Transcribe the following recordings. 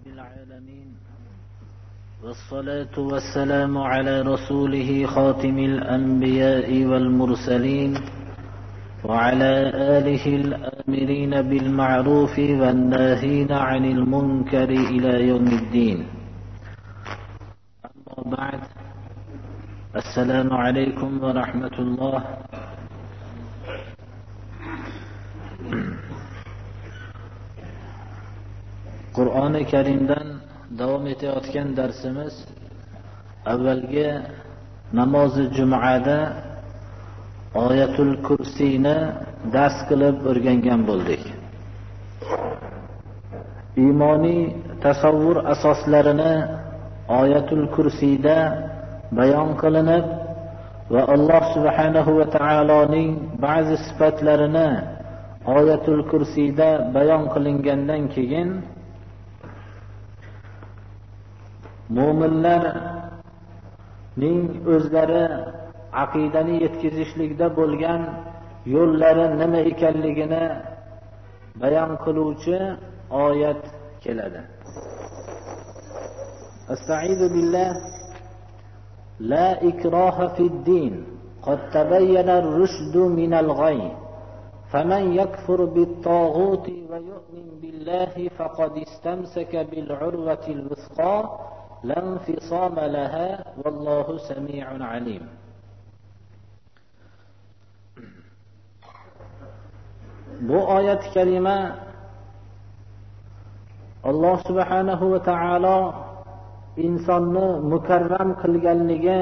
رب العالمين، والصلاة والسلام على رسوله خاتم الأنبياء والمرسلين، وعلى آله الآمرين بالمعروف والناهين عن المنكر إلى يوم الدين. أما بعد، السلام عليكم ورحمة الله. Qur'oni Karimdan davom etayotgan darsimiz avvalgi namozi Jum'ada Oyatul Kursini dars qilib o'rgangan bo'ldik. Iymoniy tasavvur asoslarini Oyatul Kursida bayon qilinib va Alloh subhanahu va taoloning ba'zi sifatlarini Oyatul Kursida bayon qilingandan keyin mo'minlarning o'zlari aqidani yetkazishlikda bo'lgan yo'llari nima ekanligini bayon qiluvchi oyat keladi. Estaizu billah. La ikraha fid-din. Qad tabayyana ar-rushdu minal ghay. Faman yakfur bit-taghuti wa yu'min billahi faqad istamsaka bil-'urwatil wuthqa la infisama laha wallahu sami'un 'alim. Bu oyat kalima Alloh subhanahu va taolo insonni mukarram qilganligi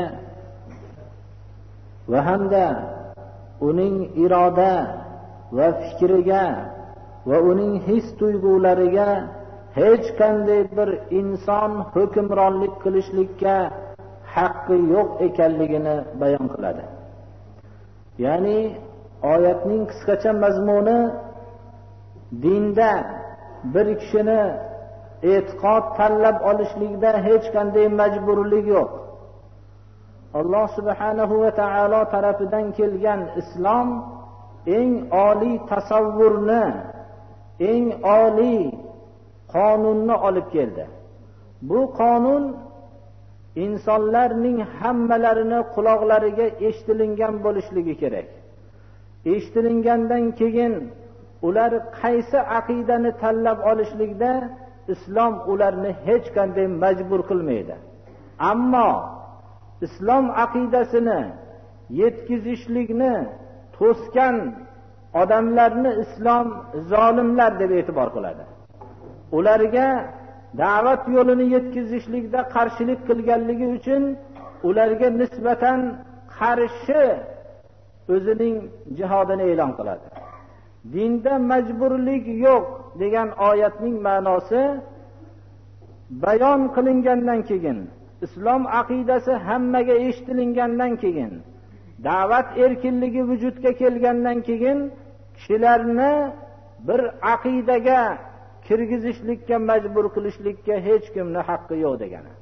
va hamda uning iroda va fikriga va uning his tuyg'ulariga hech qanday bir inson hukmronlik qilishlikka haqqi yo'q ekanligini bayon qiladi. Ya'ni oyatning qisqacha mazmuni dinda bir kishini e'tiqod tanlab olishlikda hech qanday majburlik yo'q. Alloh subhanahu va taolo tarafidan kelgan islom eng oliy tasavvurni, eng oliy qonunni olib keldi. Bu qonun insonlarning hammalarini quloqlariga eshitilingan bo'lishligi kerak. Eshitilingandan keyin ular qaysi aqidani tanlab olishlikda islom ularni hech qanday majbur qilmaydi. Ammo islom aqidasini yetkazishlikni to'sgan odamlarni islom zolimlar deb e'tibor qiladi. Ularga da'vat yo'lini yetkazishlikda qarshilik qilganligi uchun ularga nisbatan qarshi o'zining jihodini e'lon qiladi. Dinda majburlik yo'q degan oyatning ma'nosi bayon qilingandan keyin, islom aqidasi hammaga eshitilingandan keyin, da'vat erkinligi vujudga kelgandan keyin kishilarni bir aqidaga kirgizishlikka majbur qilishlikka hech kimning haqqi yo'q degani.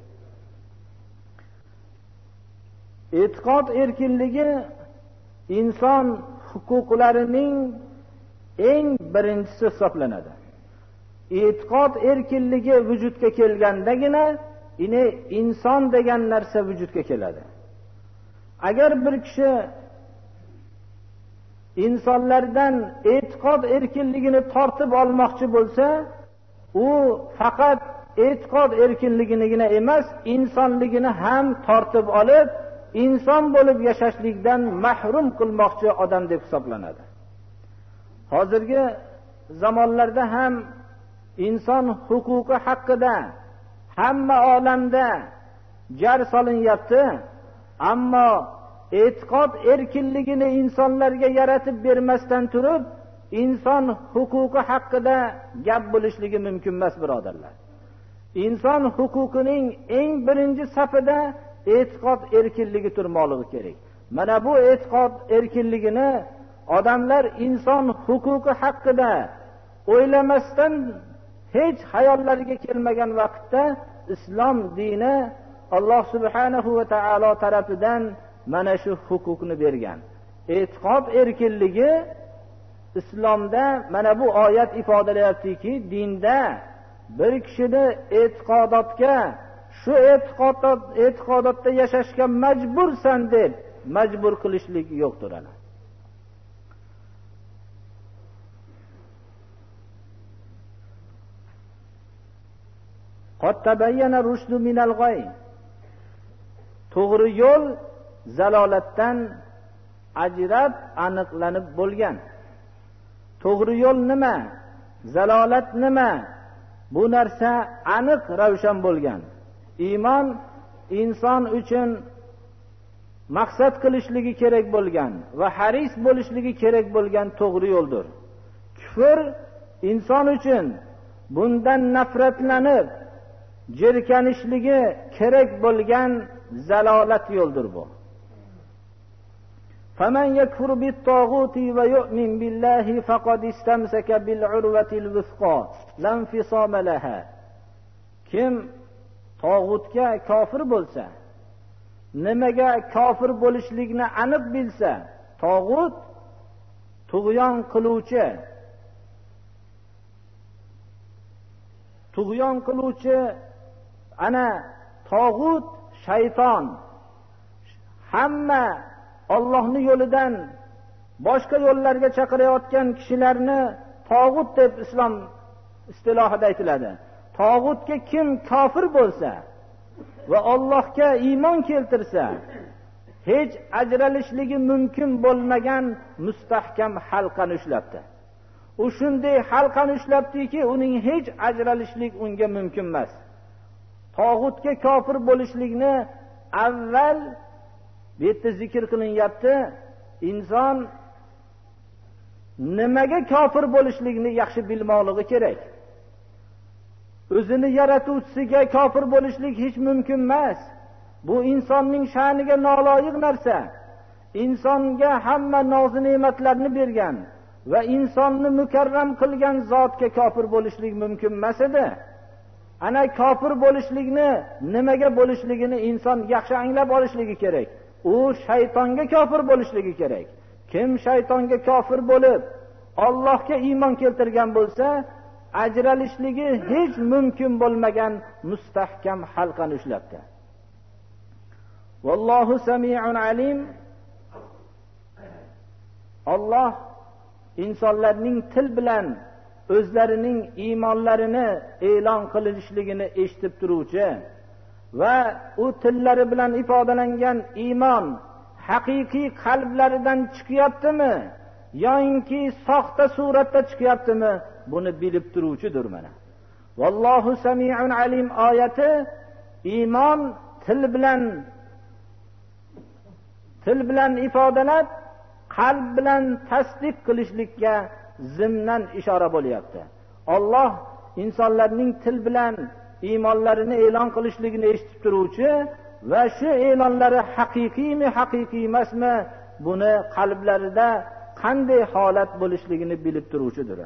E'tiqod erkinligi inson huquqlarining eng birinchisi hisoblanadi. E'tiqod erkinligi vujudga kelgandagina inson degan narsa vujudga keladi. Agar bir kishi insonlardan e'tiqod erkinligini tortib olmoqchi bo'lsa, u faqat e'tiqod erkinligini emas, insonligini ham tortib olib, inson bo'lib yashashlikdan mahrum qilmoqchi odam deb hisoblanadi. Hozirgi zamonlarda ham inson huquqi haqida hamma olamda jar solinyapti, ammo e'tiqod erkinligini insonlarga yaratib bermasdan turib, inson huquqi haqida gap bo'lishligi mumkin emas, birodarlar. Inson huquqining eng birinchi safida e'tiqod erkinligi turmoqligi kerak. Mana bu e'tiqod erkinligini odamlar inson huquqi haqida o'ylamasdan, hech hayollariga kelmagan vaqtda islom dini Alloh subhanahu va taolo tarafidan mana shu huquqni bergan. E'tiqod erkinligi islomda mana bu oyat ifodalayaptiki, dinda bir kishini e'tiqodotga, shu e'tiqodotda yashashga majbursan deb majbur qilishlik yo'qdir. ana qad tabayyana rushdu minal g'oy, to'g'ri yo'l zalolatdan ajrab aniqlanib bo'lgan. To'g'ri yo'l nima, zalolat nima, bu narsa aniq ravshan bo'lgan. Iymon inson uchun maqsad qilishligi kerak bo'lgan va haris bo'lishligi kerak bo'lgan to'g'ri yo'ldir. Kufr inson uchun bundan nafratlanib jirkanishligi kerak bo'lgan zalolat yo'ldir bu. فَمَنْ يَكْفُرُ بِالطَّاغُوتِ وَيُؤْمِنْ بِاللَّهِ فَقَدِ اسْتَمْسَكَ بِالْعُرْوَةِ الْوُثْقَى لَا انفِصَامَ لَهَا. Kim tog'utga kofir bo'lsa, nimaga kofir bo'lishligini aniq bilsa, tog'ut tug'yon qiluvchi ana tog'ut shayton, hamma Allohning yo'lidan boshqa yo'llarga chaqirayotgan kishilarni tog'ut deb islom istilohida aytiladi. Tog'utga kim kofir bo'lsa va Allohga iymon keltirsa, hech ajralishligi mumkin bo'lmagan mustahkam halqani ushlabdi. U shunday halqani ushlabdiki, uning hech ajralishlik unga mumkin emas. Tog'utga kofir bo'lishlikni avval bu yerda zikr qilinyapti. Inson nimaga kofir bo'lishligini yaxshi bilmoqligi kerak. O'zini yaratuvchisiga kofir bo'lishlik hech mumkin emas. Bu insonning sha'niga noloyiq narsa. Insonga hamma noz ne'matlarni bergan va insonni mukarram qilgan zotga kofir bo'lishlik mumkin emas edi. Ana kofir bo'lishlikni, nimaga bo'lishligini inson yaxshi anglab olishligi kerak. U shaytonga kofir bo'lishligi kerak. Kim shaytonga kofir bo'lib Allohga iymon keltirgan bo'lsa, ajralishligi hech mumkin bo'lmagan mustahkam halqani ushlabdi. Vallohu sami'un alim. Alloh insonlarning til bilan o'zlarining iymonlarini e'lon qilishligini eshitib turuvchi va u tillari bilan ifodalangan iymon haqiqiy qalblaridan chiqyaptimi yoki soxta suratda chiqyaptimi, buni bilib turuvchidir mana. Vallohu sami'un alim oyati iymon til bilan ifodalab, qalb bilan tasdiq qilishlikka zimnan ishora bo'lyapti. Alloh insonlarning til bilan iymonlarini e'lon qilishligini eshitib turuvchi va shu e'lonlari haqiqiymi, haqiqiy emasmi, buni qalblarida qanday holat bo'lishligini bilib turuvchidir.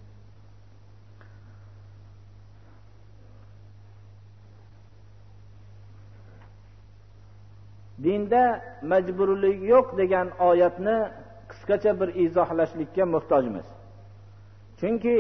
Dinda majburlik yo'q degan oyatni qisqacha bir izohlashlikka muhtojmiz. Chunki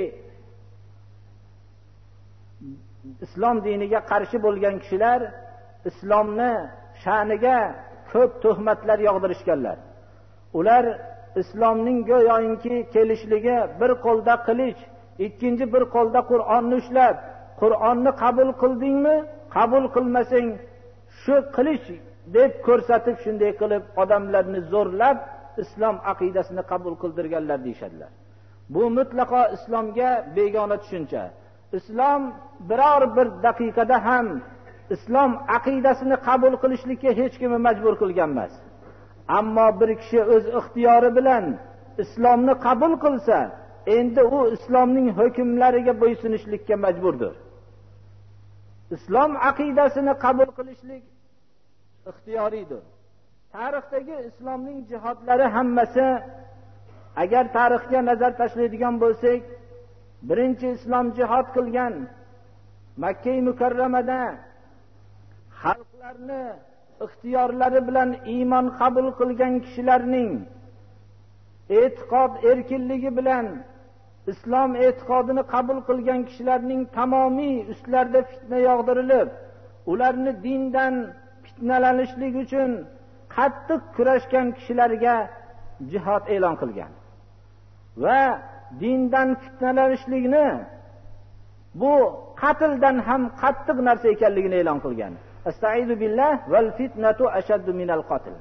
islom diniga qarshi bo'lgan kishilar islomni sha'niga ko'p tuhmatlar yog'dirishganlar. Ular islomning go'yoki kelishligi bir qo'lda qilich, ikkinchi bir qo'lda Qur'onni ushlab, Qur'onni qabul qildingmi, qabul qilmasang shu qilich deb ko'rsatib, shunday qilib odamlarni zo'rlab islom aqidasini qabul qildirganlar deyshadilar. Bu mutlaqo islomga begona tushuncha. Islom biror bir daqiqada ham islom aqidasini qabul qilishlikka hech kimni majbur qilgan emas. Ammo bir kishi o'z ixtiyori bilan islomni qabul qilsa, endi u islomning hukmlariga bo'ysunishlikka majburdir. Islom aqidasini qabul qilishlik ixtiyoriydir. Tarixdagi islomning jihodlari hammasi, agar tarixga nazar tashlaydigan bo'lsak, birinchi islom jihod qilgan Makka mukarramada xalqlarni ixtiyorlari bilan iymon qabul qilgan kishilarning e'tiqod erkinligi bilan islom e'tiqodini qabul qilgan kishilarning tamomiy ustlarida fitna yog'dirilib, ularni dindan fitnalanishlik uchun qattiq kurashgan kishilarga jihod e'lon qilgan va dindan fitnalanishlikni bu qatldan ham qattiq narsa ekanligini e'lon qilgan. Astaizu billah val fitnatu ashaddu minal qatl.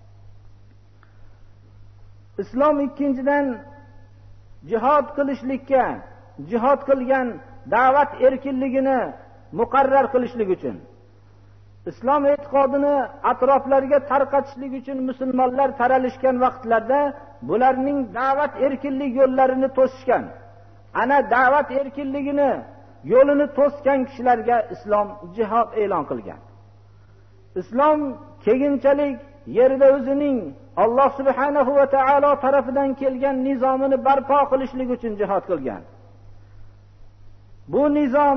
Islom ikkinchidan jihod qilishlikka, jihod qilgan da'vat erkinligini muqarrar qilishlik uchun, islom e'tiqodini atroflarga tarqatishlik uchun musulmonlar taralishgan vaqtlarda bularning da'vat erkinlik yo'llarini to'sishgan. Ana da'vat erkinligini yo'lini to'sgan kishilarga islom jihod e'lon qilgan. Islom keyinchalik yerda o'zining Alloh subhanahu va taolo tarafidan kelgan nizomini barpo qilishlik uchun jihod qilgan. Bu nizom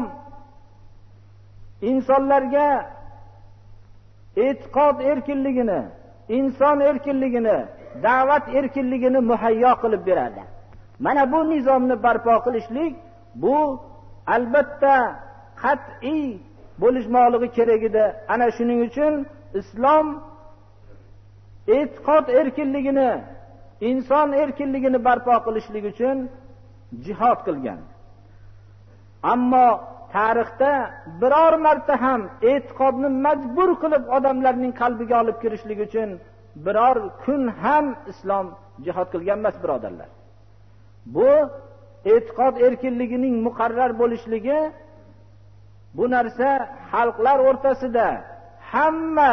insonlarga e'tiqod erkinligini, inson erkinligini, da'vat erkinligini muhayyo qilib beradi. Mana bu nizomni barpo qilishlik bu albatta qat'iy bo'lishmoqligi kerak edi. Ana shuning uchun islom e'tiqod erkinligini, inson erkinligini barpo qilishlik uchun jihod qilgan. Ammo tarixda biror marta ham e'tiqodni majbur qilib odamlarning qalbiga olib kirishlik uchun biror kun ham islom jihod qilgan emas, birodarlar. Bu e'tiqod erkinligining muqarrar bo'lishligi, bu narsa xalqlar o'rtasida, hamma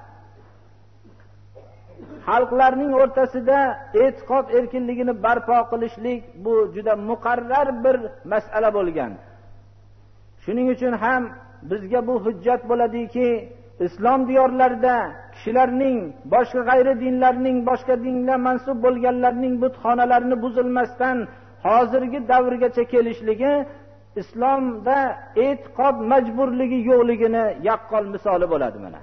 xalqlarning o'rtasida e'tiqod erkinligini barpo qilishlik bu juda muqarrar bir masala bo'lgan. Shuning uchun ham bizga bu hujjat bo'ladiki, islom diyorlarida kishilarning, boshqa g'ayri dinlarning, boshqa dinga mansub bo'lganlarning butxonalarini buzilmasdan hozirgi davrgacha kelishligi islomda e'tiqod majburligi yo'qligini yaqqol misoli bo'ladi. Mana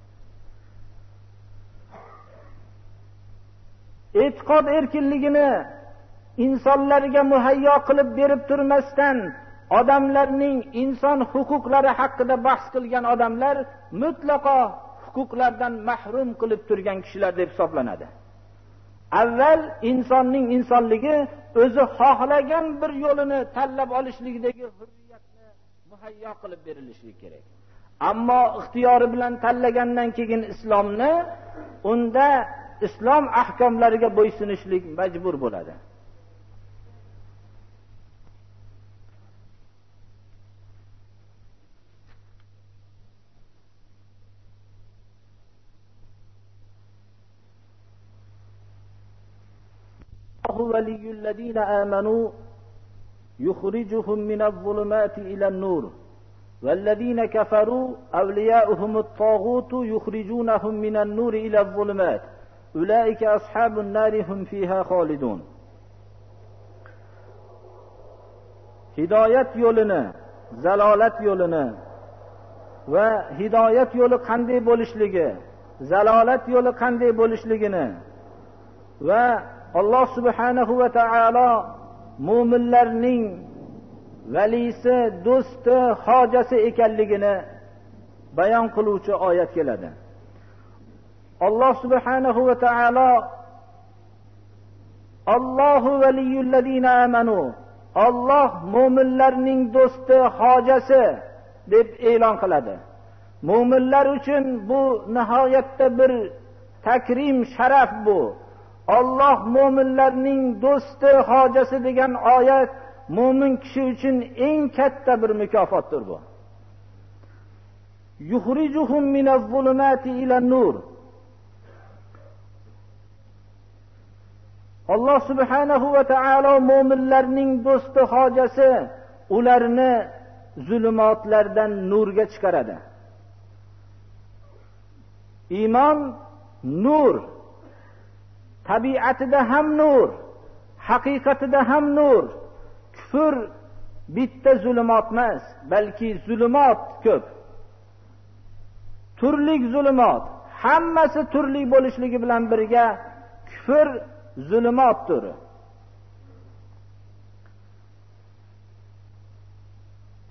e'tiqod erkinligini insonlarga muhayyo qilib berib turmasdan odamlarning inson huquqlari haqida bahs qilgan odamlar mutlaqo huquqlardan mahrum qilib turgan kishilar deb hisoblanadi. Avval insonning insonligi o'zi xohlagan bir yo'lini tanlab olishlikdagi hurriyatni muhayyo qilib berilishi kerak. Ammo ixtiyori bilan tanlagandan keyin islomni, unda islom ahkomlariga bo'ysunishlik majbur bo'ladi. ولي الذين آمنوا يخرجهم من الظلمات إلى النور والذين كفروا أولياؤهم الطاغوت يخرجونهم من النور إلى الظلمات أولئك أصحاب النار هم فيها خالدون. Hidayet yo'lini, zalolat yo'lini va hidayet yo'li qanday bo'lishligi, zalolat yo'li qanday bo'lishligini va Alloh subhanahu va taolo mu'minlarning valisi, do'sti, hojasi ekanligini bayon qiluvchi oyat keladi. Alloh subhanahu va taolo Allohu valiyul ladina amanu, Alloh mu'minlarning do'sti, hojasi deb e'lon qiladi. Mu'minlar uchun bu nihoyatda bir takrim, sharaf bu. Alloh mu'minlarning do'sti, hojasi degan oyat mu'min kishi uchun eng katta bir mukofotdir bu. Yukhrijuhum minaz-zulumati ilan-nur. Alloh subhanahu va taolo mu'minlarning do'sti, hojasi, ularni zulumotlardan nurga chiqaradi. Iymon nur, tabiatida ham nur, haqiqatida ham nur. Kufr bitta zulumot emas, balki zulumot ko'p. Turli zulumot, hammasi turli bo'lishligi bilan birga kufr zulumotdir.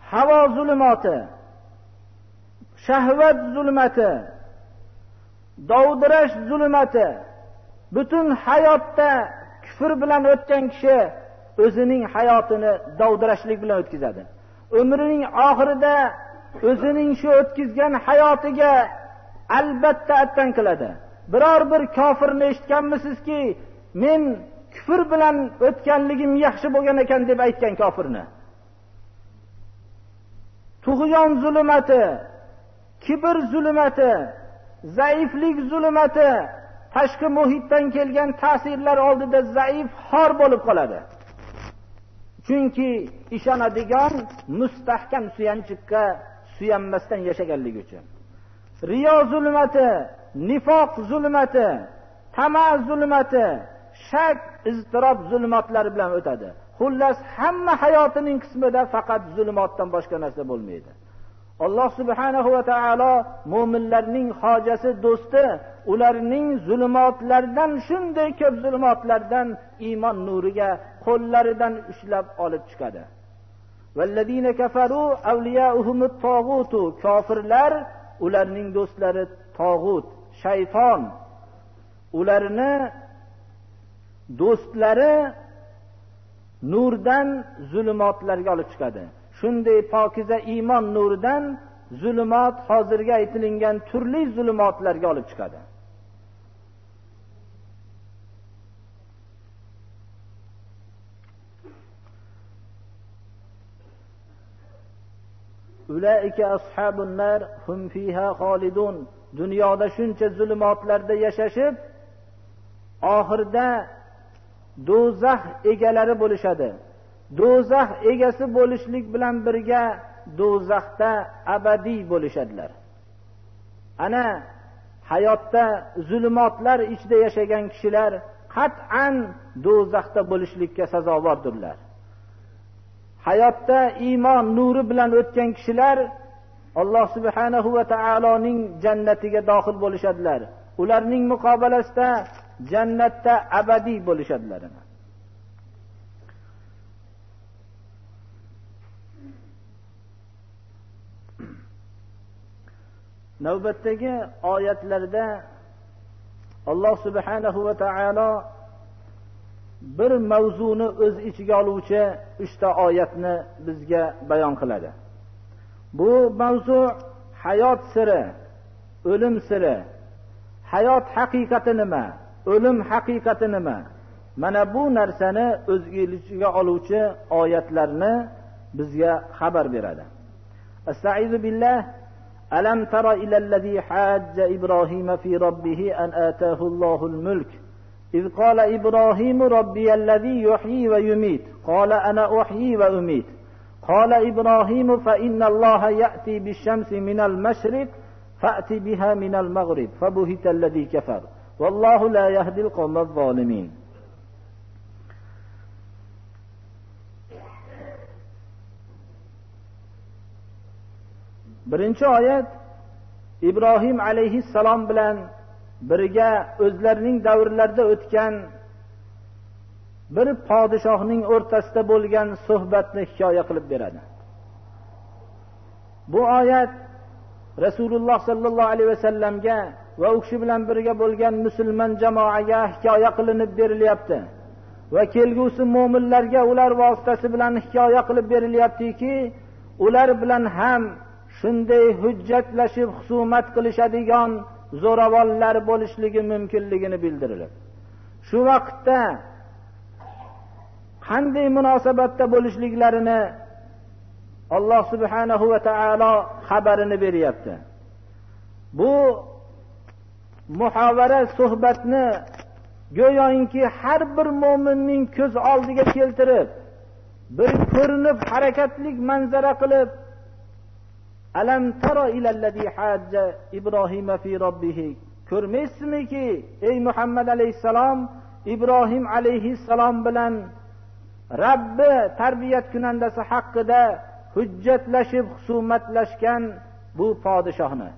havo zulmati, shahvat zulmati, dovdirash zulmati, butun hayotda kufr bilan o'tgan kishi o'zining hayotini dovdirashlik bilan o'tkazadi. Umrining oxirida o'zining shu o'tkazgan hayotiga albatta attan qiladi. Biror bir kofirni eshitganmisizki, men kufr bilan o'tganligim yaxshi bo'lgan ekan deb aytgan kofirni? Tug'yon zulmati, kibr zulmati, zaiflik zulmati, tashqi muhitdan kelgan ta'sirlar oldida zaif, xor bo'lib qoladi. Chunki ishonadigan mustahkam suyanchiqqa suyanmasdan yashaganligi uchun. Riyo zulmati, nifoq zulmati, tama zulmati, shak, iztirob zulmatlari bilan o'tadi. Xullas hamma hayotining qismida faqat zulmatdan boshqa narsa bo'lmaydi. Alloh subhanahu va taolo mu'minlarning hojasi do'sti, ularning zulmatlardan, shunday ko'p zulmatlardan iymon nuriga qo'llaridan ushlab olib chiqadi. Vallazina kafaru awliya'uhumut taghutu, kofirlar ularning do'stlari tag'ut, shayton. Ularni do'stlari nurdan zulmatlarga olib chiqadi. Shunday pokiza iymon nuridan zulmat, hozirga aytilingan turli zulmatlarga olib chiqadi. Ulaika ashabun nar hum fiha xolidun. Dunyoda shuncha zulmatlarda yashashib, oxirida do'zax egalari bo'lishadi. Do'zax egasi bo'lishlik bilan birga do'zaxda abadiy bo'lishadilar. Ana hayotda zulmatlar ichida yashagan kishilar qat'an do'zaxda bo'lishlikka sazovordirlar. Hayotda iymon nuri bilan o'tgan kishilar Alloh subhanahu va taoloning jannatiga daxil bo'lishadilar. Ularning muqobalasida jannatda abadiy bo'lishadilar. Navbatdagi oyatlarda Alloh subhanahu va taolo bir mavzuni o'z ichiga oluvchi 3 ta oyatni bizga bayon qiladi. Bu mavzu hayot siri, o'lim siri, hayot haqiqati nima, o'lim haqiqati nima? Mana bu narsani o'z ichiga oluvchi oyatlarni bizga xabar beradi. Astaizu billah. ألم تر إلى الذي حاج إبراهيم في ربه أن آتاه الله الملك إذ قال إبراهيم ربي الذي يحيي ويميت قال أنا أحيي وأميت قال إبراهيم فإن الله يأتي بالشمس من المشرق فأتي بها من المغرب فبهت الذي كفر والله لا يهدي القوم الظالمين. Birinchi oyat Ibrohim alayhissalom bilan birga o'zlarining davrlarida o'tgan bir podshohning o'rtasida bo'lgan suhbatni hikoya qilib beradi. Bu oyat Rasululloh sallallohu alayhi vasallamga va u kishi bilan birga bo'lgan musulmon jamoaga hikoya qilinib berilyapti. Va kelgusi mu'minlarga ular vositasi bilan hikoya qilib berilyaptiki, ular bilan ham shunday hujjatlashib husumat qilishadigan zo'ravonlar bo'lishligi mumkinligini bildirilib, shu vaqtda qanday munosabatda bo'lishliklarini Alloh subhanahu va taolo xabarini beryapti. Bu muhavara suhbatni go'yoki har bir mu'minning ko'z oldiga keltirib, bir ko'rinib harakatlik manzara qilib, Alam tara ilallazi hajja Ibrohim fi robbih, ko'rmaysizmiki ey Muhammad alayhissalom, Ibrohim alayhissalom bilan Rabbi tarbiyat kunandasi haqida hujjatlashib husumatlashgan bu podshohni.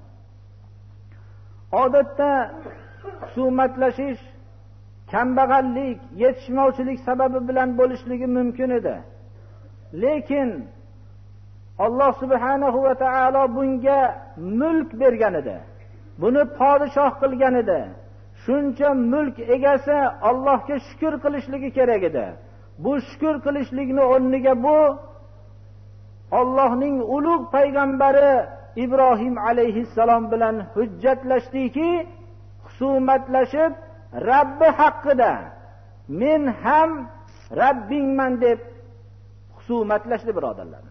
Odatda husumatlashish kambag'allik, yetishmovchilik sababi bilan bo'lishligi mumkin edi. Lekin Alloh subhanahu va taolo bunga mulk bergan edi. Buni podshoh qilgan edi. Shuncha mulk egasi Allohga shukr qilishligi kerak edi. Bu shukr qilishlikni o'rniga bu Allohning ulug' payg'ambari Ibrohim alayhissalom bilan hujjatlashdiki, husumatlashib Rabbi haqqida men ham Rabbingman deb husumatlashdi birodarlar.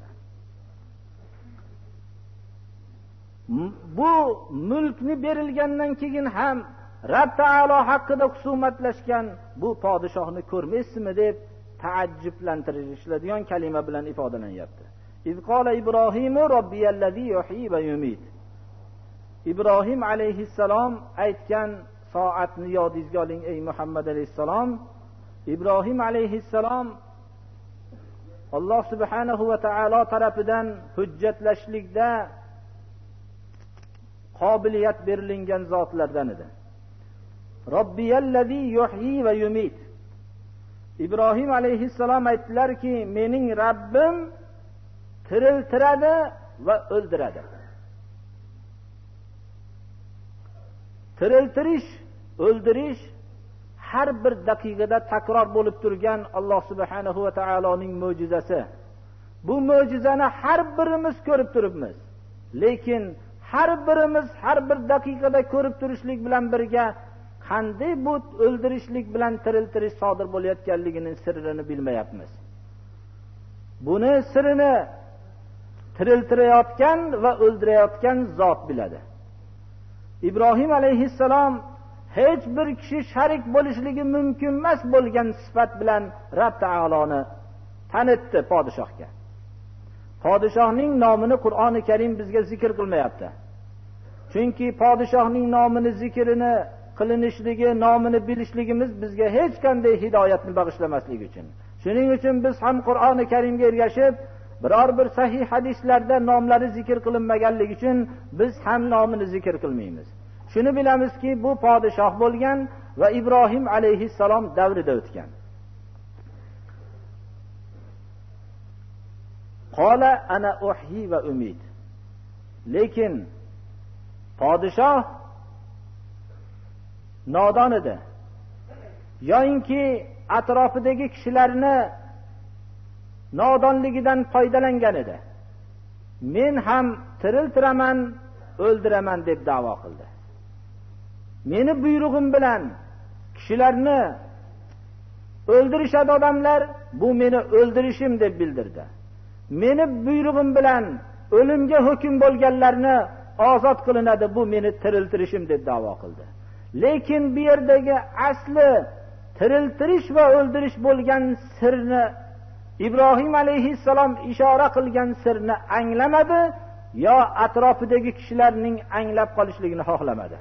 Bu mulkni berilgandan keyin ham Rabb taolo haqida husumatlashgan bu podshohni ko'rmaysizmi deb taajjublantirishadigan kalima bilan ifodalanyapti. İzqala İbrahimu Rabbiyallazi yuhyi va yumit. İbrahim alayhissalom aytgan soatni yodingizga oling ey Muhammad alayhissalom. İbrahim alayhissalom Alloh subhanahu va taolo tarafidan hujjatlashlikda qobiliyat berilgan zotlardan edi. Robbiyallazi yuhyi va yumit. İbrahim alayhissalom aytdilarki, mening Rabbim tiriltiradi va o'ldiradi. Tiriltirish, o'ldirish har bir daqiqada takror bo'lib turgan Alloh subhanahu va taoloning mo'jizasi. Bu mo'jizani har birimiz ko'rib turibmiz. Lekin har birimiz har bir daqiqada ko'rib turishlik bilan birga qanday bu o'ldirishlik bilan tiriltirish sodir bo'layotganligining sirrini bilmayapmiz. Buni sirini tiriltirayotgan va o'ldirayotgan zot biladi. İbrahim alayhissalom hech bir kishi sharik bo'lishligi mumkin emas bo'lgan sifat bilan Rabb taoloni tanitdi podshohga. Podshohning nomini Qur'oni Karim bizga zikr qilmayapti. Chunki podshohning nomini zikrini qilinishligi, nomini bilishligimiz bizga hech qanday hidoyatni bag'ishlamasligi uchun. Shuning uchun biz ham Qur'oni Karimga ergashib, biror bir sahih hadislarda nomlari zikr qilinmaganligi uchun biz ham nomini zikr qilmaymiz. Shuni bilamizki, bu podshoh bo'lgan va Ibrohim alayhissalom davrida o'tgan. Qala ana uhyi va umid. Lekin podshoh nodon edi. Yo'inki atrofidagi kishilarni nodonligidan foydalangan edi. Men ham tiriltiraman, o'ldiraman deb da'vo qildi. Meni buyrug'im bilan kishilarni o'ldirishadi odamlar, bu meni o'ldirishim deb bildirdi. Meni buyrug'im bilan o'limga hukm bo'lganlarni ozod qilinadi, bu meni tiriltirishim deb da'vo qildi. Lekin bu yerdagi asli tiriltirish va o'ldirish bo'lgan sirni İbrahim alayhissalom ishora qilgan sirni anglamadi yo atrofidagi kishilarning anglab qolishligini xohlamadi.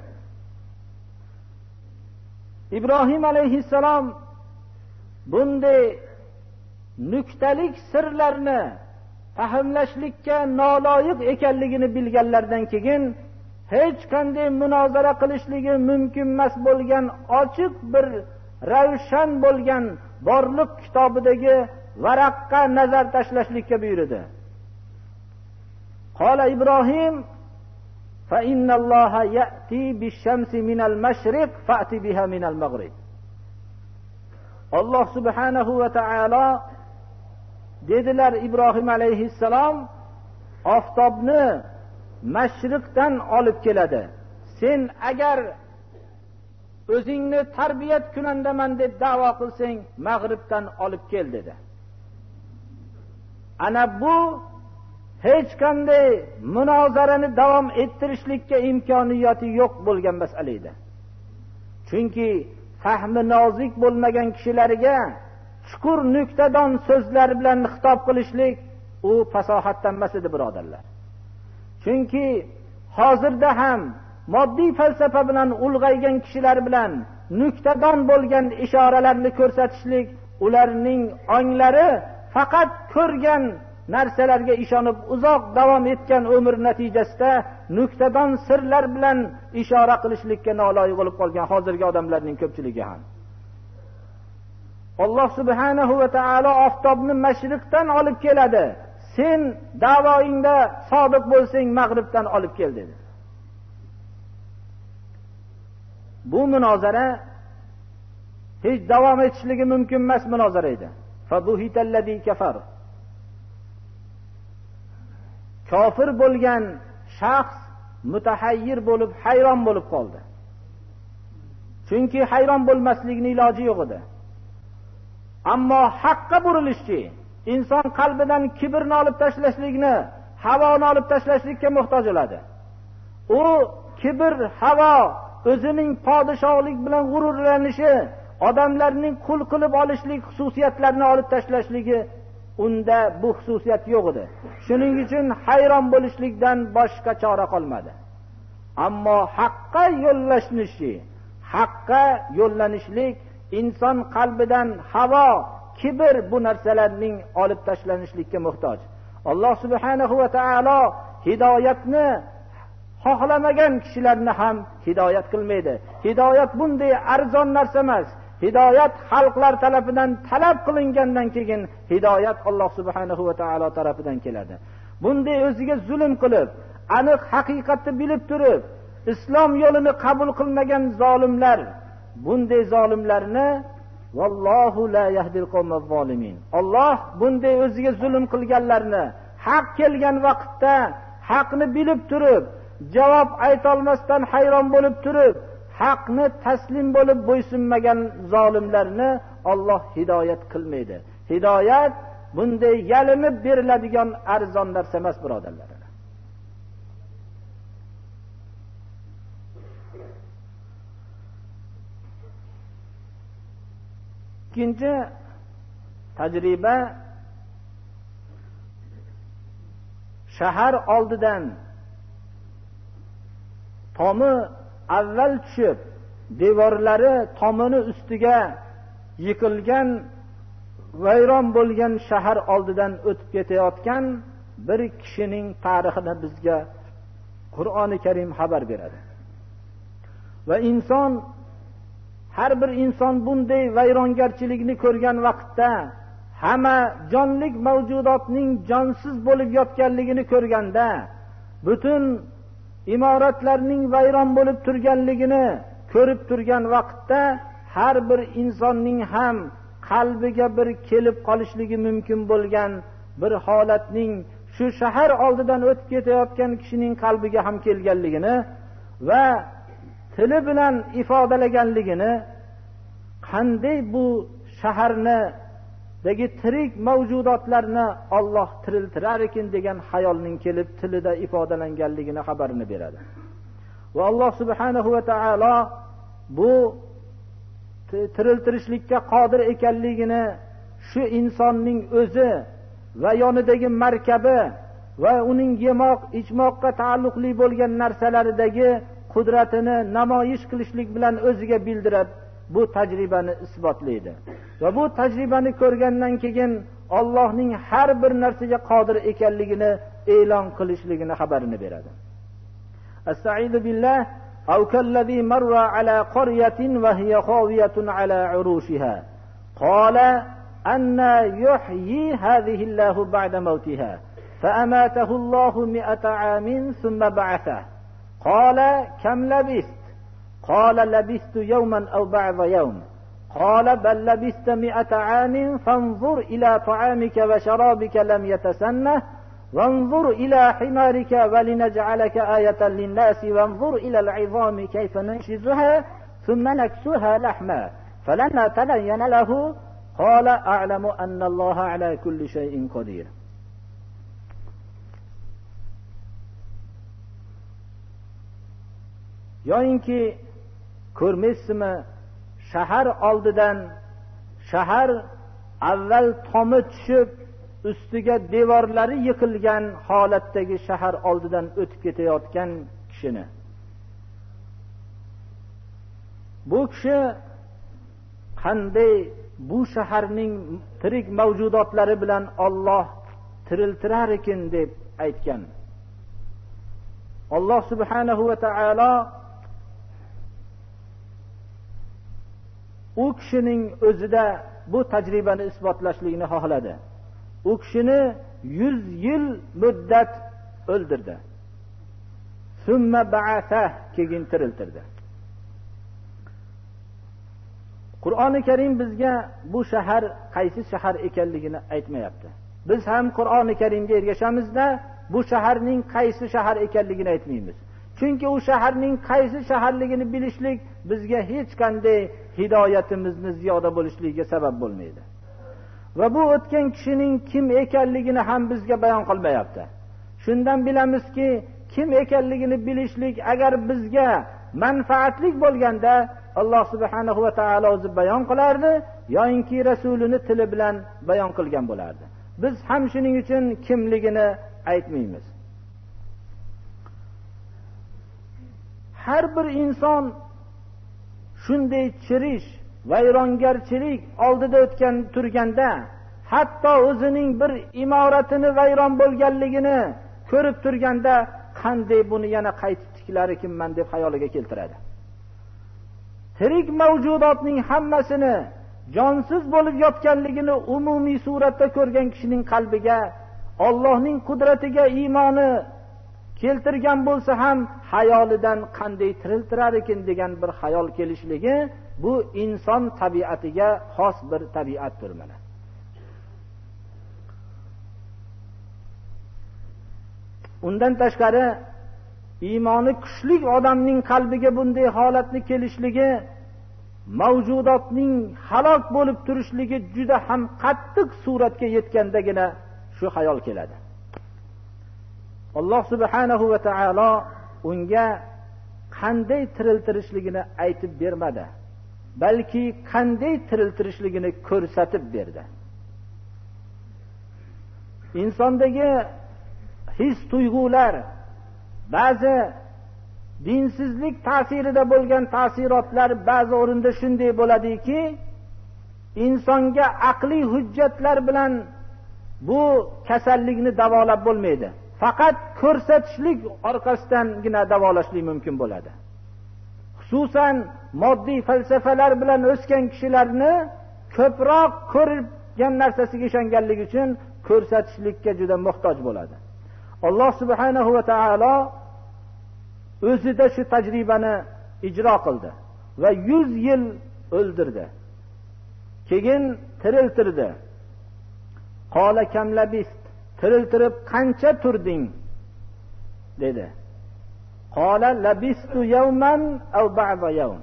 İbrahim alayhissalom bunday nuktalik sirlarni fahmlashlikka noloyiq ekanligini bilganlardan keyin hech qanday munozara qilishligi mumkin emas bo'lgan ochiq bir ravshan bo'lgan borliq kitobidagi varaqqa nazar tashlashlikka buyurdi. Qala İbrahim fa innalloha ya'ti bish-shamsi minal mashriq fa'ti biha minal maghrib. Alloh subhanahu va taolo dedilar İbrahim alayhissalom oftobni mashriqdan olib keladi. Sen agar o'zingni tarbiyat kunandaman deb da'vo qilsang mag'ribdan olib kel dedi. Ana bu hech qanday munozarani davom ettirishlikka imkoniyati yo'q bo'lgan masala edi. Chunki fahmi nozik bo'lmagan kishilarga chuqur nuktadon so'zlar bilan xitob qilishlik u fasohatdan emas edi birodarlar. Chunki hozirda ham moddiy falsafa bilan ulg'aygan kishilar bilan nuktadon bo'lgan ishoralarni ko'rsatishlik ularning onglari faqat ko'rgan narsalarga ishonib uzoq davom etgan umr natijasida nuktadon sirlar bilan ishora qilishlikka noloyiq bo'lib qolgan hozirgi odamlarning ko'pchiligi ham. Alloh subhanahu va taolo oftobni mashriqdan olib keladi. sen da'voingda sodiq bo'lsang mag'ribdan olib kel dedi. Bu munozara hech davom etishligi mumkin emas munozara edi. Fabuhitallazi kafar. Kofir bo'lgan shaxs mutahayyir bo'lib, hayron bo'lib qoldi. Chunki hayron bo'lmaslikning iloji yo'q edi. Ammo haqqa burilishchi, inson qalbidan kibrni olib tashlashlikni, havoni olib tashlashlikka muhtoj bo'ladi. U kibr, havo, o'zining podshohlik bilan g'ururlanishi, odamlarning qul qilib olishlik xususiyatlarini olib tashlashligi, unda bu xususiyat yo'q edi. Shuning uchun hayron bo'lishlikdan boshqa chora qolmadi. Ammo haqqa yo'llashnishi, haqqa yo'llanishlik, inson qalbidan havo, kibr bu narsalarning olib tashlanishlikka muhtoj. Alloh subhanahu va taolo hidoyatni xohlamagan kishilarni ham hidoyat qilmaydi. Hidoyat bunday arzon narsa emas. Hidoyat xalqlar tarafidan talab qilingandan keyin hidoyat Alloh subhanahu va taolo tarafidan keladi. Bunday o'ziga zulm qilib, aniq haqiqatni bilib turib, islom yo'lini qabul qilmagan zolimlar, bunday zolimlarni vallohu la yahdil qawmaz zolimin. Alloh bunday o'ziga zulm qilganlarni haq kelgan vaqtda haqni bilib turib, javob ayta olmasdan hayron bo'lib turib, haqni taslim bo'lib bo'ysunmagan zolimlarni Alloh hidoyat qilmaydi. Hidoyat bunday yalinib beriladigan arzon narsa emas, birodarlar. Ikkinchi tajriba, shahar oldidan tomi avval tushib, devorlari tomini ustiga yiqilgan, vayron bo'lgan shahar oldidan o'tib ketayotgan bir kishining tarixini bizga Qur'oni Karim xabar beradi. Va inson, har bir inson bunday vayrongarchilikni ko'rgan vaqtda, hamma jonlik mavjudotning jonsiz bo'lib yotganligini ko'rganda, butun imoratlarning vayron bo'lib turganligini ko'rib turgan vaqtda, har bir insonning ham qalbiga bir kelib qolishligi mumkin bo'lgan bir holatning shu shahar oldidan o'tib ketayotgan kishining qalbiga ham kelganligini va tili bilan ifodalaganligini, qanday bu shaharni dagi tirik mavjudotlarni Alloh tiriltirar ekan degan xayolning kelib tilida ifodalanganligini xabarini beradi. Va Alloh subhanahu va taolo bu tiriltirishlikka qodir ekanligini shu insonning o'zi va yonidagi markabi va uning yemoq ichmoqqa taalluqli bo'lgan narsalaridagi qudratini namoyish qilishlik bilan o'ziga bildirib, bu tajribani isbotlaydi. Va bu tajribani ko'rgandan keyin Allohning har bir narsaga qodir ekanligini e'lon qilishligini xabarini beradi. Astaizu billah. أو كالذي مر على قرية وهي خاوية على عروشها قال أن يحيي هذه الله بعد موتها فأماته الله 100 عام ثم بعثه قال كم لبثت قال لبثت يوما أو بعض يوم قال بل لبثت 100 عام فانظر إلى طعامك وشرابك لم يتسنه وانظر إلى حمارك ولنجعلك آية للناس وانظر إلى العظام كيف ننشزها ثم نكسوها لحما فلما تبين له قال أعلم أن الله على كل شيء قدير. yoyinki ko'rmaysizmi, shahar oldidan, shahar avval tomi tushib ustiga devorlari yiqilgan holatdagi shahar oldidan o'tib ketayotgan kishini. Bu kishi qanday bu shaharning tirik mavjudotlari bilan Alloh tiriltirar ekan deb aytgan. Alloh subhanahu va taolo u kishining o'zida bu tajribani isbotlashlikni xohladi. u kishini 100 yil muddat o'ldirdi. Summa ba'athah, keyin tiriltirdi. Qur'oni Karim bizga bu shahar qaysi shahar ekanligini aytmayapti. Biz ham Qur'oni Karimga ergashamizda bu shaharning qaysi shahar ekanligini aytmaymiz. Chunki u shaharning qaysi shaharligini bilishlik bizga hech qanday hidoyatimizni ziyoda bo'lishligiga sabab bo'lmaydi. Va bu o'tgan kishining kim ekanligini ham bizga bayon qilmayapti. Shundan bilamizki, kim ekanligini bilishlik agar bizga manfaatli bo'lganda Alloh subhanahu va taolo o'zi bayon qilardi, yoinki rasulini tili bilan bayon qilgan bo'lardi. Biz ham shuning uchun kimligini aytmaymiz. Har bir inson shunday chirish, vayrongarchilik oldida o'tgan turganda, hatto o'zining bir imoratini vayron bo'lganligini ko'rib turganda, qanday buni yana qaytib tiklar ekanman deb xayoliga keltiradi. Tirik mavjudotning hammasini jonsiz bo'lib yotganligini umumiy suratda ko'rgan kishining qalbiga Allohning qudratiga iymoni keltirgan bo'lsa ham hayolidan qanday tiriltirar ekan degan bir xayol kelishligi bu inson tabiatiga xos bir tabiatdir mana. Undan tashqari iymoni kuchli odamning qalbiga bunday holatni kelishligi, mavjudotning halok bo'lib turishligi juda ham qattiq suratga yetgandagina shu xayol keladi. Alloh subhanahu va taolo unga qanday tiriltirishligini aytib bermadi, balki qanday tiriltirishligini ko'rsatib berdi. Insondagi his tuyg'ular, ba'zi dinsizlik ta'sirida bo'lgan ta'sirotlar ba'zi o'rinda shunday bo'ladiki, insonga aqliy hujjatlar bilan bu kasallikni davolab bo'lmaydi. Faqat ko'rsatishlik orqasidangina davolashlik mumkin bo'ladi. Xususan moddiy falsafalar bilan o'sgan kishilarni ko'proq ko'rgan narsasiga ishonganligi uchun ko'rsatishlikka juda muhtoj bo'ladi. Alloh subhanahu va taolo o'zida shu tajribani ijro qildi va 100 yil o'ldirdi. Keyin tiriltirdi. Qala kam labist, tiriltirib qancha turding dedi. Qala labistu yawman aw ba'da yawm.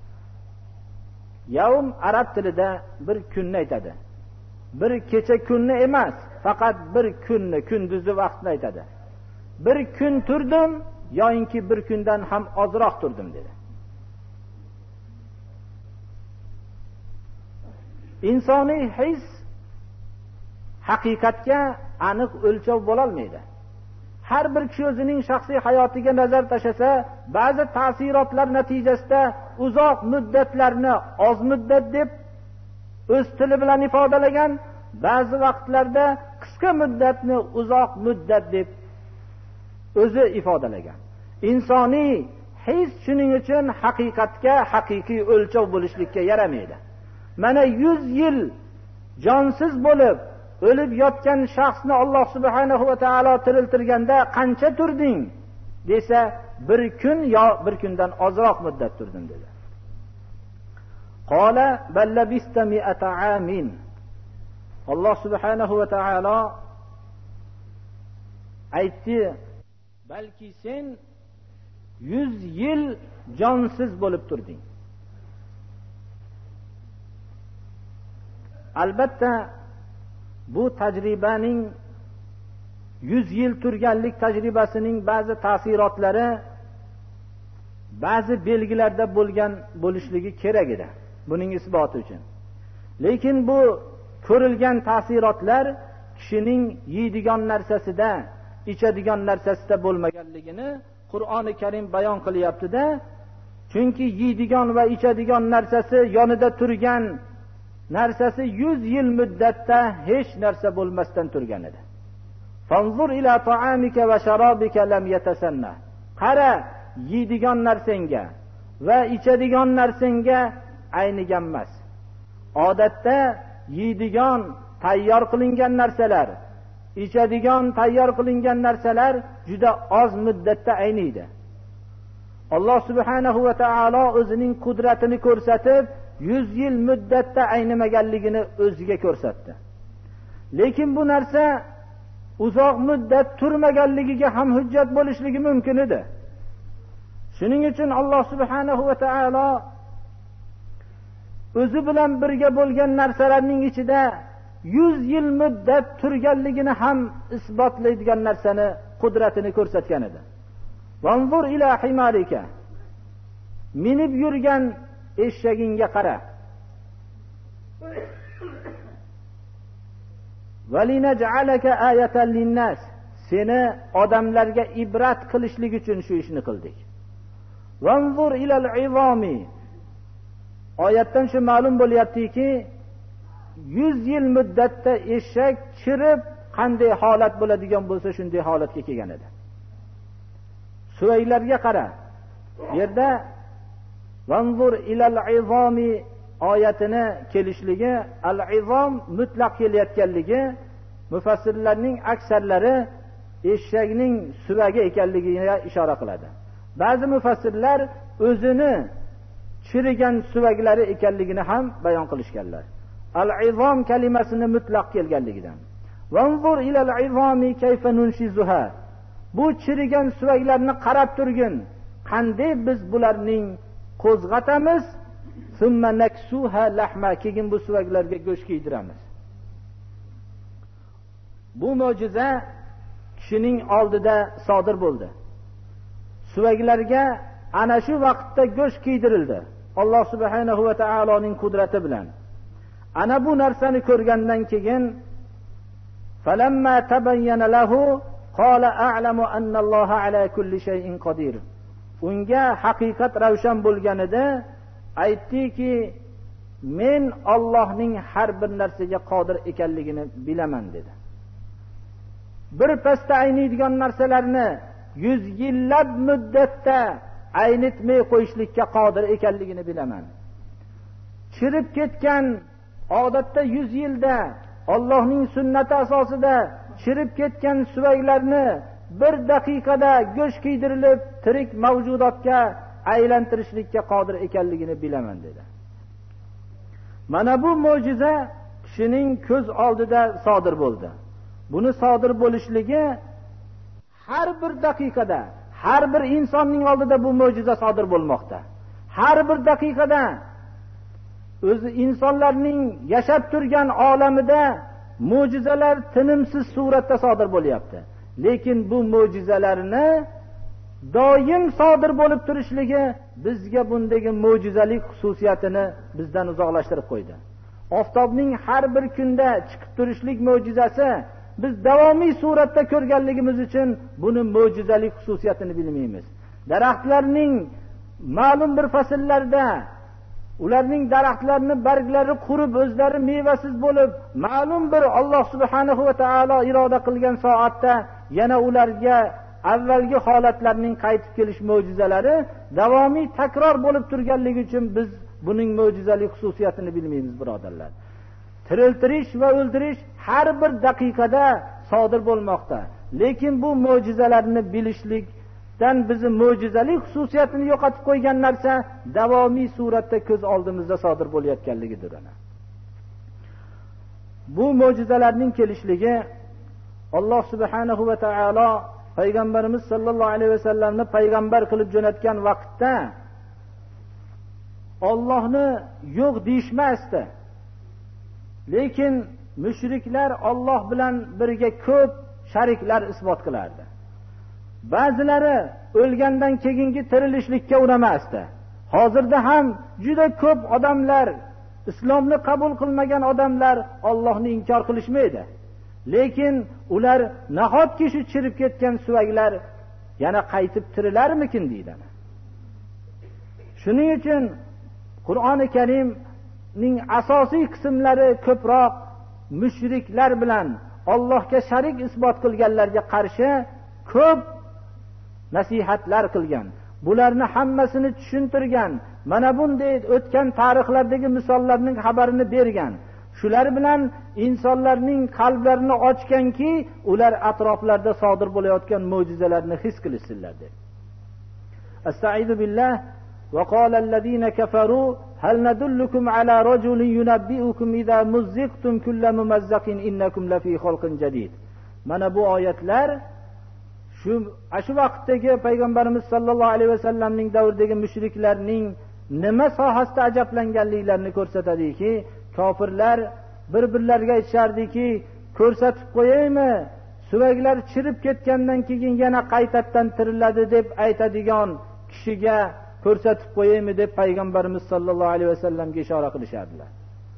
Yawm arab tilida bir kunni aytadi. Bir kecha kunni emas, faqat bir kunni, kunduzi vaqtni aytadi. Bir kun turdim yoinki bir kundan ham ozroq turdim dedi. Insoniy his haqiqatga aniq o'lchov bo'la olmaydi. Har bir kishi o'zining shaxsiy hayotiga nazar tashlasa, ba'zi ta'sirotlar natijasida uzoq muddatlarni oz muddat deb o'z tili bilan ifodalagan, ba'zi vaqtlarda qisqa muddatni uzoq muddat deb o'zi ifodalagan. Insoniy his shuning uchun haqiqatga haqiqiy o'lchov bo'lishlikka yaramaydi. Mana 100 yil jonsiz bo'lib o'lib yotgan shaxsni Alloh subhanahu va taolo tiriltirganda qancha turding desa, bir kun yo bir kundan ozroq muddat turdim dedi. Qala bal labista mi'ata amin. Alloh subhanahu va taolo aytdi, balki sen 100 yil jonsiz bo'lib turding. Albatta bu tajribaning 100 yil turganlik tajribasining ba'zi ta'sirotlari ba'zi belgilarda bo'lishligi kerak edi buning isboti uchun. Lekin bu ko'rilgan ta'sirotlar kishining yeydigan narsasida, ichadigan narsasida bo'lmaganligini Qur'oni Karim bayon qilyapti-da. Chunki yeydigan va ichadigan narsasi yonida turgan narsasi 100 yil muddatda hech narsa bo'lmasdan turgan edi. Fanzur ila ta'amika va sharabika lam yatasanna. Qara, yeydigan narsangga va ichadigan narsangga aynigan emas. Odatda yeydigan tayyor qilingan narsalar, ichadigan tayyor qilingan narsalar juda oz muddatda ayniydi. Alloh subhanahu va taolo o'zining qudratini ko'rsatib 100 yil muddatda aynimaganligini o'ziga ko'rsatdi. Lekin bu narsa uzoq muddat turmaganligiga ham hujjat bo'lishligi mumkin edi. Shuning uchun Alloh subhanahu va taolo o'zi bilan birga bo'lgan narsalarning ichida 100 yil muddat turganligini ham isbotlaydigan narsani, qudratini ko'rsatgan edi. Vanzur ila himarika, minib yurgan eshagingga qara. Valinaj'alaka ayatan linnas, seni odamlarga ibrat qilishlik uchun shu ishni qildik. Vanzur ilal izami, oyatdan shu ma'lum bo'lyaptiki 100 yil muddatda eshak chirib qanday holat bo'ladigan bo'lsa shunday holatga kelgan edi. Suvaylarga qara. Bu yerda vanzur ilal izami oyatini kelishligi, al-izom mutlaq kelayotganligi, mufassirlarning aksarlari eshakning suvagi ekanligiga ishora qiladi. Ba'zi mufassirlar o'zini chirigan suvaklari ekanligini ham bayon qilishganlar. Al-izom kalimasini mutlaq kelganligidan. Vanzur ilal izami kayfa nunshizuha, bu chirigan suvaklarni qarab turgin, qanday biz bularning qo'zg'atamiz, summa naksuha lahma, keyin bu suvaklarga go'sht kiydiramiz. Bu mo'jiza kishining oldida sodir bo'ldi. Suvaklarga ana shu vaqtda go'sht kiydirildi. Alloh subhanahu va taoloning qudrati bilan. Ana bu narsani ko'rgandan keyin falamma tabayyana lahu qala a'lamu anna Alloha ala kulli shay'in qodir. Unga haqiqat ravshan bo'lganida aytdiki, men Allohning har bir narsaga qodir ekanligini bilaman dedi. Bir pasda ayniydigan narsalarni 100 yillab muddatda aynitmay qo'yishlikka qodir ekanligini bilaman. Chirib ketgan, odatda 100 yilda Allohning sunnati asosida chirib ketgan suvaklarni bir daqiqada go'sht kiydirilib tirik mavjudotga aylantirishlikka qodir ekanligini bilaman dedi. Mana bu mo'jiza kishining ko'z oldida sodir bo'ldi. Buni sodir bo'lishligi har bir daqiqada, har bir insonning oldida bu mo'jiza sodir bo'lmoqda. Har bir daqiqada o'zi insonlarning yashab turgan olamida mo'jizalar tinimsiz suratda sodir bo'lyapti. Lekin bu mo'jizalarni doim sodir bo'lib turishligi bizga bundagi mo'jizalik xususiyatini bizdan uzoqlashtirib qo'ydi. Oftobning har bir kunda chiqib turishlik mo'jizasi biz davomiy suratda ko'rganligimiz uchun buni mo'jizalik xususiyatini bilmaymiz. Daraxtlarning ma'lum bir fasllarda ularning daraxtlarni barglari qurib o'zlari mevasiz bo'lib, ma'lum bir Alloh subhanahu va taolo iroda qilgan soatda yana ularga avvalgi holatlarning qaytib kelish mo'jizalari davomiy takror bo'lib turganligi uchun biz buning mo'jizalik xususiyatini bilmaymiz, birodarlar. Tiriltirish va o'ldirish har bir daqiqada sodir bo'lmoqda. Lekin bu mo'jizalarni bilishlikdan bizni mo'jizalik xususiyatini yo'qotib qo'ygan narsa davomiy suratda ko'z oldimizda sodir bo'layotganligidir. Bu mo'jizalarning kelishligi Alloh subhanahu va taolo payg'ambarimiz sollallohu alayhi vasallamni payg'ambar qilib jo'natgan vaqtda Allohni yo'q deyishmasdi. Lekin mushriklar Alloh bilan birga ko'p shariklar isbot qilardi. Ba'zilari o'lgandan keyingi tirilishlikka unamasdi. Hozirda ham juda ko'p odamlar, islomni qabul qilmagan odamlar Allohni inkor qilishmaydi. Lekin ular nahotki shu chirib ketgan suvaklar yana qaytib tirilarmikin deydilar. Shuning uchun Qur'oni Karimning asosiy qismlari ko'proq mushriklar bilan Allohga sharik isbot qilganlarga qarshi ko'p nasihatlar qilgan. Bularni hammasini tushuntirgan. Mana bunday o'tgan tarixlardagi misollarning xabarini bergan. Shular bilan insonlarning qalblarini ochganki, ular atroflarida sodir bo'layotgan mo'jizalarni his qilishsinlar deb. Astaizu billah. Va qala allazina kafaru hal nadullukum ala rajulin yunabbiukum idza muzziqtum kulla mumazzaqin innakum lafi khalqin jadid. Mana bu oyatlar shu vaqtdagi payg'ambarimiz sollallohu alayhi vasallamning davridagi mushriklarning nima sohasida ajablanganliklarini ko'rsatadiki, kofirlar bir-birlariga aytishardiki, ko'rsatib qo'yaymi, suvaklar chirib ketgandan keyin yana qaytadan tiriladi deb aytadigan kishiga ko'rsatib qo'yaymi deb payg'ambarimiz sollallohu alayhi vasallamga ishora qilishardilar.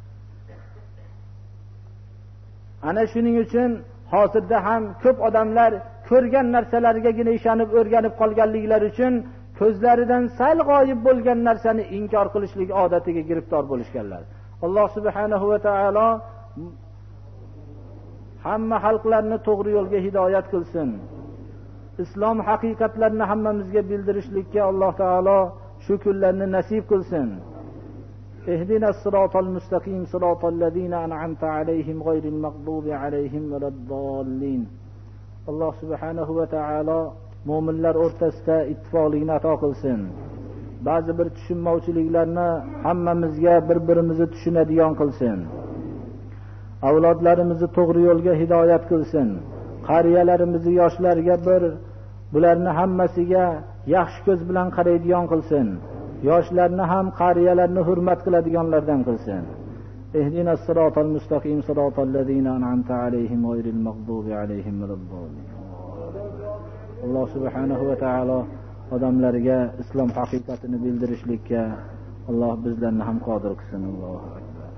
Ana shuning uchun hozirda ham ko'p odamlar ko'rgan narsalarigagina ishonib o'rganib qolganliklari uchun ko'zlaridan sal g'oyib bo'lgan narsani inkor qilishlik odatiga giriftor bo'lishganlar. Alloh subhanahu va taolo hamma xalqlarni to'g'ri yo'lga hidoyat qilsin. Islom haqiqatlarini hammamizga bildirishlikka Alloh taolo shu kunlarni nasib qilsin. Ihdinas siratal mustaqim siratal ladzina an'amta alayhim ghayril maghdubi alayhim valaddallin. Alloh subhanahu va taolo mu'minlar o'rtasida ittifoqlikni ato qilsin. Ba'zi bir tushunmovchiliklarni hammamizga bir-birimizni tushunadigan qilsin. Avlodlarimizni to'g'ri yo'lga hidoyat qilsin. Qariyalarimizni yoshlarga bularni hammasiga yaxshi ko'z bilan qaraydigan qilsin. Yoshlarni ham qariyalarni hurmat qiladiganlardan qilsin. Ihdinas siratal mustaqim siratal ladzina an'amta alayhim ghayril maghdubi alayhim valaddallin. Alloh subhanahu va taolo odamlarga islom haqiqatini bildirishlikka Alloh bizlarni ham qodir qilsin. Allohu akbar.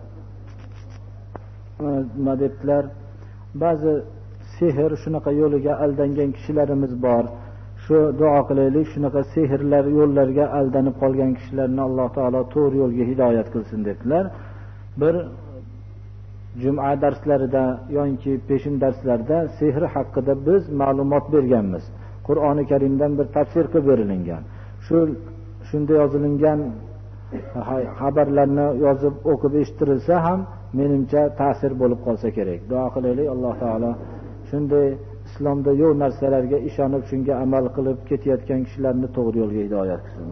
Nima debdilar? Ba'zi sehr shunaqa yo'liga aldangan kishilarimiz bor. Shu duo qilaylik, shunaqa sehrlar yo'llarga aldanib qolgan kishilarni Alloh taolo to'g'ri yo'lga hidoyat qilsin dedilar. Bir juma darslarida yoki peshin darslarda sehr haqida biz ma'lumot berganmiz. Qur'oni Karimdan bir tafsir qilib berilgan. Shunda yozilingan xabarlarni yozib o'qib eshittirilsa ham menimcha ta'sir bo'lib qolsa kerak. Duo qilaylik, Alloh taolo shunday islomda yo'q narsalarga ishonib shunga amal qilib ketayotgan kishilarni to'g'ri yo'lga hidoyat qilsin.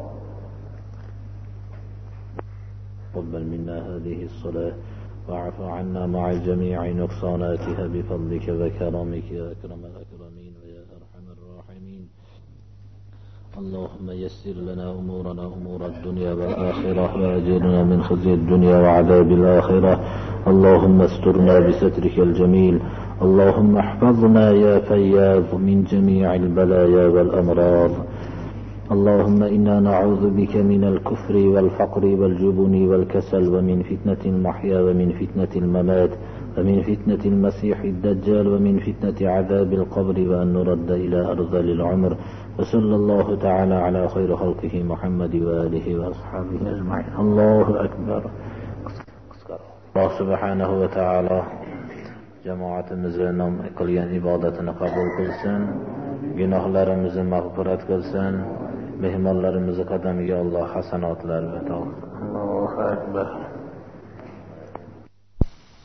قبل منا هذه الصلاة واعف عنا مع جميع نقصاناتها بفضلك وكرمك يا أكرم الأكرمين ويا أرحم الراحمين. اللهم يسر لنا أمورنا أمور الدنيا والآخرة وأجرنا من خزي الدنيا وعذاب الآخرة. اللهم استرنا بسترك الجميل. اللهم احفظنا يا فياض من جميع البلايا والأمراض. اللهم إنا نعوذ بك من الكفر والفقر والجبن والكسل ومن فتنة المحيا ومن فتنة الممات ومن فتنة المسيح الدجال ومن فتنة عذاب القبر وأن نرد إلى أرذل العمر. وصلى الله تعالى على خير خلقه محمد وآله وأصحابه أجمعين. الله أكبر. الله سبحانه وتعالى jamoatimizni nom qilgan ibodatini qabul qilsin, gunohlarimizni mag'firat qilsin, mehmonlarimizni qadamiga Alloh hasanotlar ato qilsin. Allohu akbar.